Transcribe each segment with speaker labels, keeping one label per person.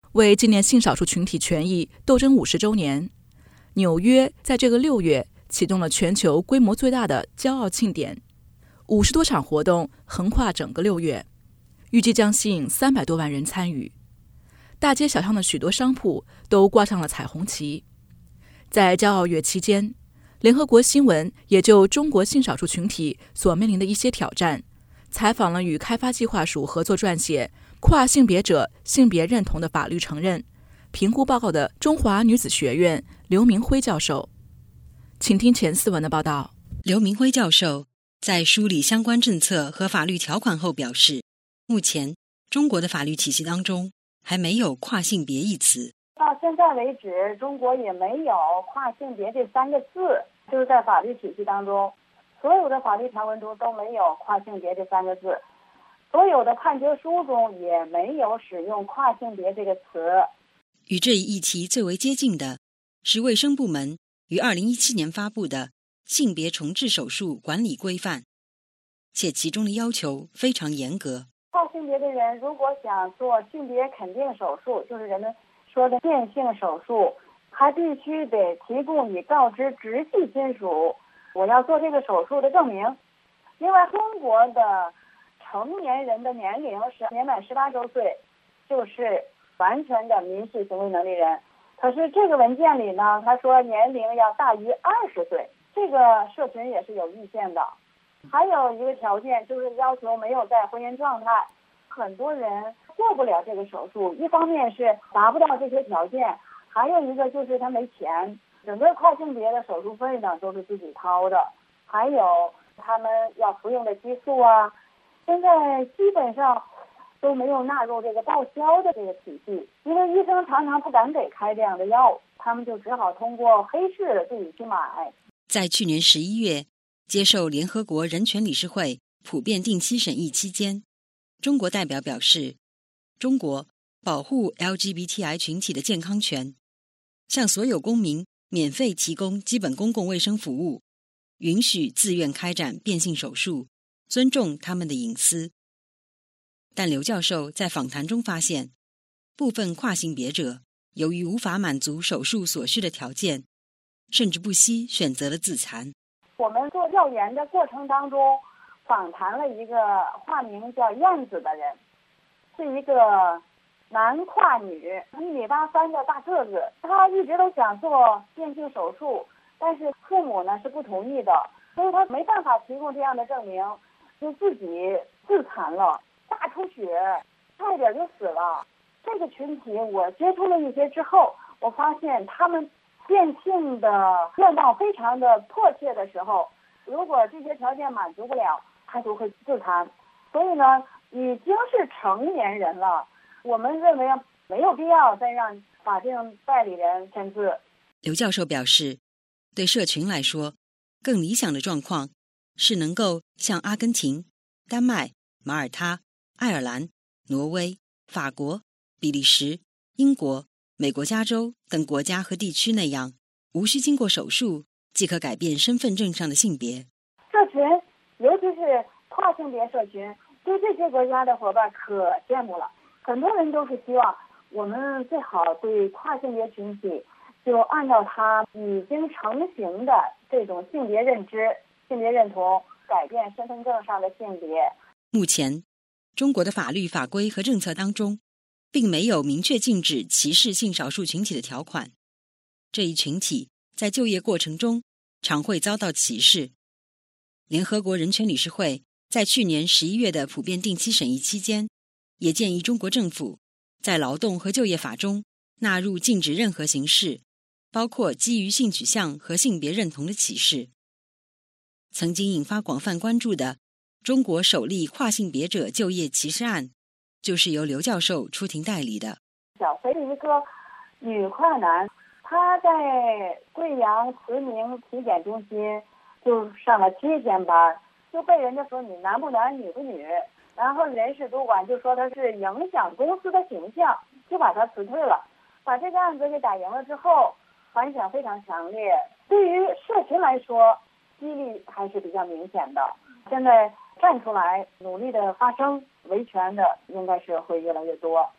Speaker 1: 为纪念性少数群体权益斗争50周年，纽约在这个6月启动了全球规模最大的骄傲庆典，50多场活动横跨整个6月，预计将吸引300多万人参与。大街小巷的许多商铺都挂上了彩虹旗。在骄傲月期间，联合国新闻也就中国性少数群体所面临的一些挑战，采访了与开发计划署合作撰写跨性别者性别认同的法律承认评估报告的中华女子学院刘明辉教授。请听前4文的报道。
Speaker 2: 刘明辉教授在梳理相关政策和法律条款后表示，目前中国的法律体系当中还没有跨性别一词。
Speaker 3: 到现在为止，中国也没有跨性别这3个字，就是在法律体系当中，所有的法律条文中都没有跨性别这3个字，所有的判决书中也没有使用跨性别这个词。
Speaker 2: 与这一议题最为接近的是卫生部门于2017年发布的性别重置手术管理规范，且其中的要求非常严格。
Speaker 3: 跨性别的人如果想做性别肯定手术，就是人们说的变性手术，还必须得提供你告知直系亲属我要做这个手术的证明。另外，中国的成年人的年龄是年满18周岁，就是完全的民事行为能力人。可是这个文件里呢，他说年龄要大于20岁，这个社群也是有意见的。还有一个条件就是要求没有在婚姻状态，很多人做不了这个手术，一方面是达不到这些条件，还有一个就是他没钱，整个跨性别的手术费呢都是自己掏的，还有他们要服用的激素啊，现在基本上都没有纳入这个报销的这个体系，因为医生常常不敢给开这样的药，他们就只好通过黑市自己去买。
Speaker 2: 在去年11月接受联合国人权理事会普遍定期审议期间，中国代表表示，中国保护 LGBTI 群体的健康权，向所有公民免费提供基本公共卫生服务，允许自愿开展变性手术，尊重他们的隐私。但刘教授在访谈中发现，部分跨性别者由于无法满足手术所需的条件，甚至不惜选择了自残。
Speaker 3: 我们做调研的过程当中，访谈了一个化名叫燕子的人，是一个男跨女，1.83米的大个子。他一直都想做变性手术，但是父母呢是不同意的，所以他没办法提供这样的证明，就自己自残了，大出血，差一点就死了。这个群体我接触了一些之后，我发现他们变性的愿望非常的迫切的时候，如果这些条件满足不了，他就会自残。所以呢，已经是成年人了，我们认为没有必要再让法定代理人签字。
Speaker 2: 刘教授表示，对社群来说，更理想的状况是能够像阿根廷、丹麦、马耳他、爱尔兰、挪威、法国、比利时、英国、美国加州等国家和地区那样，无需经过手术即可改变身份证上的性别。
Speaker 3: 社群，尤其是跨性别社群，对这些国家的伙伴可羡慕了。很多人都是希望我们最好对跨性别群体就按照他已经成型的这种性别认知、性别认同，改变身份证上的性别。
Speaker 2: 目前，中国的法律法规和政策当中，并没有明确禁止歧视性少数群体的条款。这一群体在就业过程中常会遭到歧视。联合国人权理事会在去年11月的普遍定期审议期间，也建议中国政府在劳动和就业法中纳入禁止任何形式，包括基于性取向和性别认同的歧视。曾经引发广泛关注的中国首例跨性别者就业歧视案，就是由刘教授出庭代理的。
Speaker 3: 小飞的一个女跨男，她在贵阳慈铭体检中心就上了7天班，就被人家说你男不男女不女，然后人事主管就说他是影响公司的形象，就把他辞退了。把这个案子给打赢了之后，反响非常强烈，对于社群来说激励还是比较明显的。现在站出来努力的发声维权的应该是会越来越多。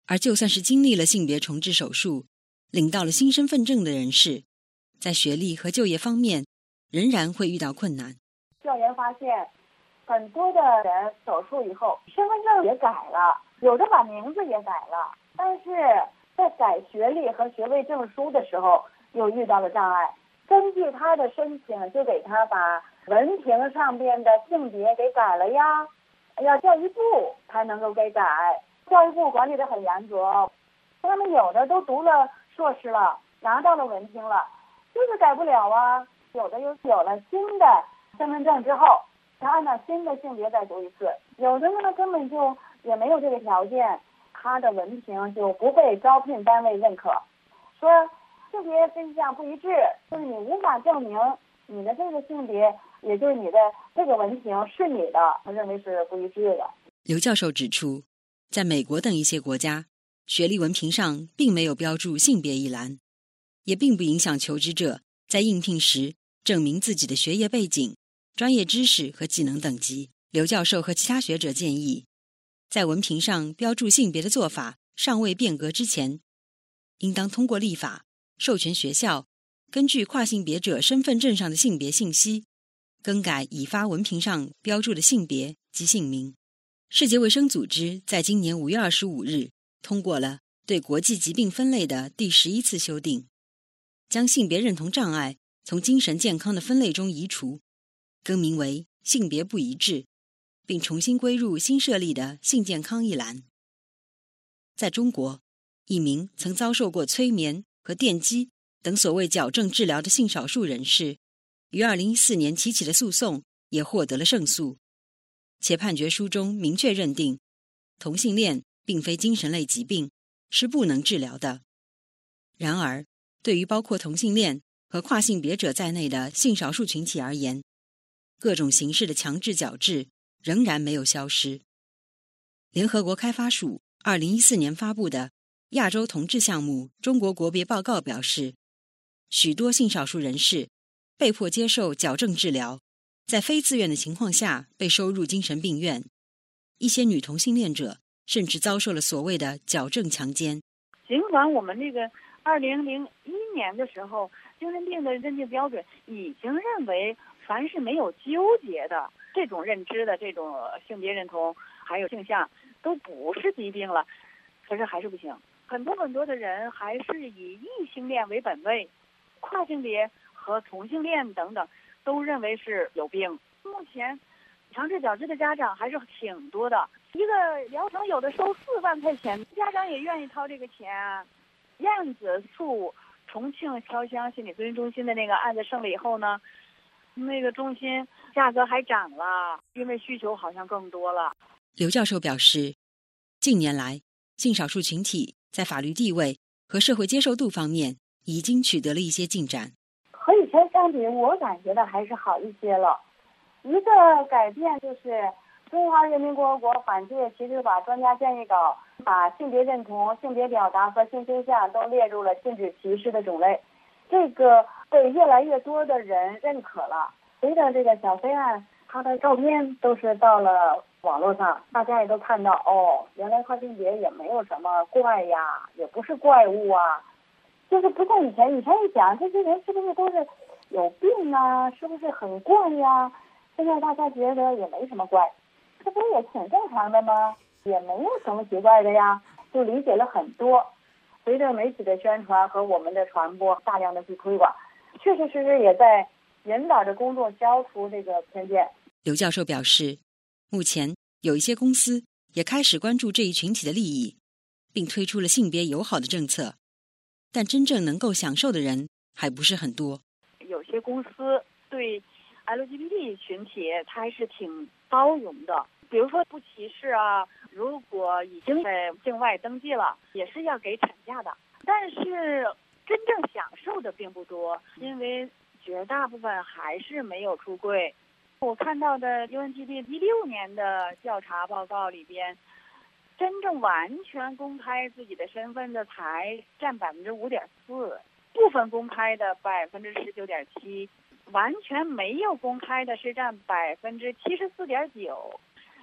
Speaker 2: 而就算是经历了性别重置手术，领到了新身份证的人士，在学历和就业方面仍然会遇到困难。
Speaker 3: 调研发现，很多的人手术以后身份证也改了，有的把名字也改了，但是在改学历和学位证书的时候又遇到了障碍。根据他的申请，就给他把文凭上边的性别给改了呀，要教育部才能够给改。教育部管理的很严格，他们有的都读了硕士了，拿到了文凭了，就是改不了啊。有的又有了新的身份证之后，他按照新的性别再读一次，有的呢根本就也没有这个条件，他的文凭就不被招聘单位认可，说性别真相不一致，就是你无法证明你的这个性别，也就是你的这个文凭是你的，他认为是不一致的。
Speaker 2: 刘教授指出，在美国等一些国家，学历文凭上并没有标注性别一栏，也并不影响求职者在应聘时证明自己的学业背景、专业知识和技能等级。刘教授和其他学者建议，在文凭上标注性别的做法尚未变革之前，应当通过立法授权学校根据跨性别者身份证上的性别信息，更改已发文凭上标注的性别及姓名。世界卫生组织在今年5月25日通过了对国际疾病分类的第11次修订，将性别认同障碍从精神健康的分类中移除，更名为性别不一致，并重新归入新设立的性健康一栏。在中国，一名曾遭受过催眠和电击等所谓矫正治疗的性少数人士，于2014年提起的诉讼也获得了胜诉，且判决书中明确认定，同性恋并非精神类疾病，是不能治疗的。然而，对于包括同性恋和跨性别者在内的性少数群体而言，各种形式的强制矫治仍然没有消失。联合国开发署2014年发布的亚洲同志项目中国国别报告表示，许多性少数人士被迫接受矫正治疗，在非自愿的情况下被收入精神病院，一些女同性恋者甚至遭受了所谓的矫正强奸。
Speaker 4: 尽管我们这个2001年的时候，精神病的认定标准已经认为凡是没有纠结的这种认知的这种性别认同还有性向都不是疾病了，可是还是不行。很多的人还是以异性恋为本位，跨性别和同性恋等等都认为是有病。目前强制矫治的家长还是挺多的，一个疗程有的收4万块钱，家长也愿意掏这个钱。燕子诉重庆潇湘心理咨询中心的那个案子胜了以后呢，那个中心价格还涨了，因为需求好像更多了。
Speaker 2: 刘教授表示，近年来性少数群体在法律地位和社会接受度方面已经取得了一些进展，
Speaker 3: 和以前相比，我感觉到还是好一些了。一个改变就是中华人民共和国反歧视歧视法专家建议稿把性别认同、性别表达和性倾向都列入了禁止歧视的种类，这个被越来越多的人认可了。随着这个小飞案，他的照片都是到了网络上，大家也都看到，原来跨性别也没有什么怪呀，也不是怪物啊，就是不像以前一讲这些人是不是都是有病啊，是不是很怪呀？现在大家觉得也没什么怪，这不也挺正常的吗？也没有什么奇怪的呀，就理解了很多。随着媒体的宣传和我们的传播，大量的去推广，确确实实也在引导着公众消除这个偏见。
Speaker 2: 刘教授表示，目前有一些公司也开始关注这一群体的利益，并推出了性别友好的政策，但真正能够享受的人还不是很多。
Speaker 4: 有些公司对 LGBT 群体它还是挺包容的，比如说不歧视啊，如果已经在境外登记了，也是要给产假的。但是真正享受的并不多，因为绝大部分还是没有出柜。我看到的 UNGB 16年的调查报告里边，真正完全公开自己的身份的才占5.4%，部分公开的19.7%，完全没有公开的是占74.9%。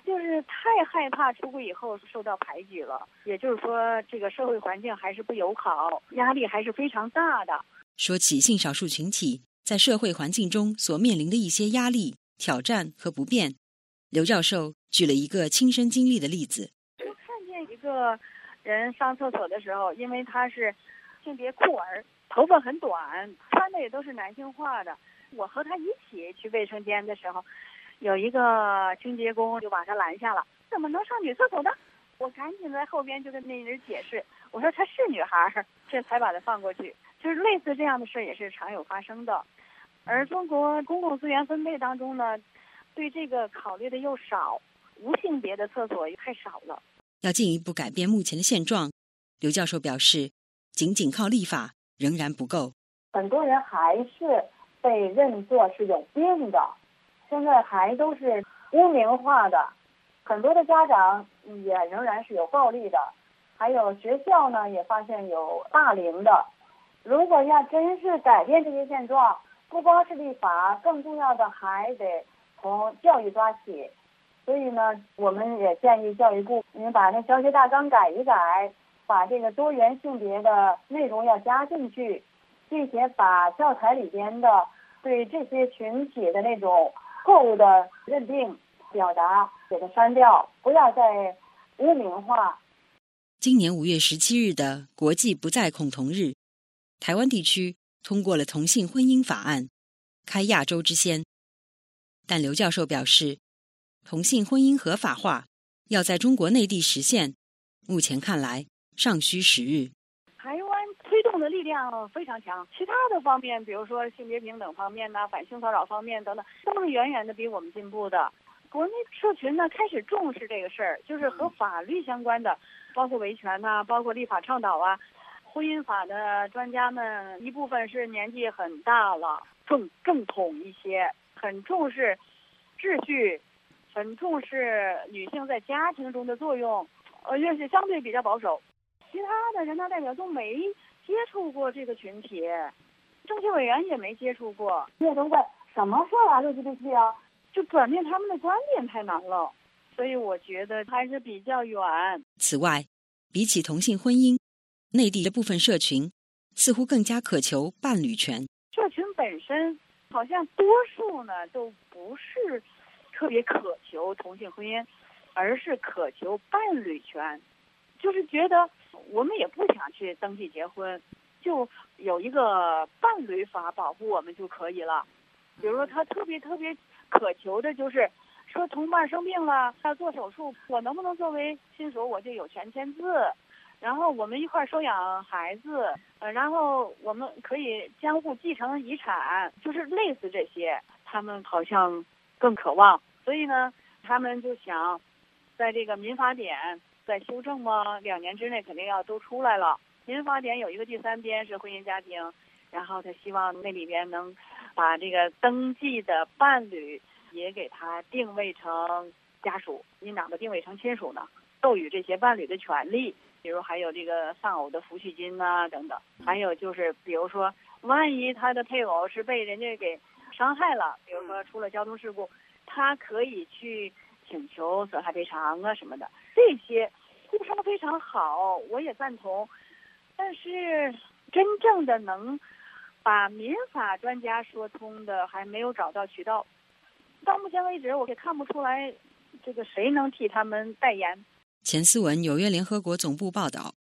Speaker 4: 就是太害怕出轨以后受到排挤了，也就是说这个社会环境还是不友好，压力还是非常大的。
Speaker 2: 说起性少数群体在社会环境中所面临的一些压力、挑战和不便，刘教授举了一个亲身经历的例子。
Speaker 4: 就看见一个人上厕所的时候，因为他是性别酷儿，头发很短，穿的也都是男性化的，我和他一起去卫生间的时候，有一个清洁工就把他拦下了，怎么能上女厕所的？我赶紧在后边就跟那人解释，我说她是女孩，这才把她放过去。就是类似这样的事也是常有发生的，而中国公共资源分配当中呢，对这个考虑的又少，无性别的厕所也太少了。
Speaker 2: 要进一步改变目前的现状，刘教授表示，仅仅靠立法仍然不够。
Speaker 3: 很多人还是被认作是有病的，现在还都是污名化的，很多的家长也仍然是有暴力的，还有学校呢也发现有霸凌的。如果要真是改变这些现状，不光是立法，更重要的还得从教育抓起。所以呢，我们也建议教育部，您把那教学大纲改一改，把这个多元性别的内容要加进去，并且把教材里边的对这些群体的那种错误的认定表达给它删掉，不要再污名化。
Speaker 2: 今年5月17日的国际不再恐同日，台湾地区通过了同性婚姻法案，开亚洲之先。但刘教授表示，同性婚姻合法化要在中国内地实现，目前看来尚需时日。
Speaker 4: 台湾推动的力量非常强，其他的方面，比如说性别平等方面呐、反性骚扰方面等等，都是远远的比我们进步的。国内社群呢开始重视这个事儿，就是和法律相关的，包括维权呐、包括立法倡导啊。婚姻法的专家们一部分是年纪很大了，更正统一些，很重视秩序，很重视女性在家庭中的作用，也是相对比较保守。其他的人大代表都没接触过这个群体，政协委员也没接触过。
Speaker 3: 也都问什么事儿啊，LGBT啊，
Speaker 4: 就转变他们的观点太难了，所以我觉得还是比较远。
Speaker 2: 此外，比起同性婚姻，内地的部分社群似乎更加渴求伴侣权。
Speaker 4: 社群本身好像多数呢都不是特别渴求同性婚姻，而是渴求伴侣权，就是觉得我们也不想去登记结婚，就有一个伴侣法保护我们就可以了。比如说他特别渴求的就是说同伴生病了要做手术，我能不能作为亲属我就有权签字，然后我们一块收养孩子，然后我们可以相互继承遗产，就是类似这些，他们好像更渴望。所以呢，他们就想在这个民法典在修正嘛，2年之内肯定要都出来了。民法典有一个第3编是婚姻家庭，然后他希望那里边能把这个登记的伴侣也给他定位成家属，你哪怕定位成亲属呢，授予这些伴侣的权利，比如还有这个丧偶的抚恤金呐、等等，还有就是比如说万一他的配偶是被人家给伤害了，比如说出了交通事故，他可以去请求损害赔偿啊什么的，这些呼声非常好，我也赞同。但是真正的能把民法专家说通的还没有找到渠道，到目前为止我也看不出来这个谁能替他们代言。
Speaker 2: 钱思文，纽约联合国总部报道。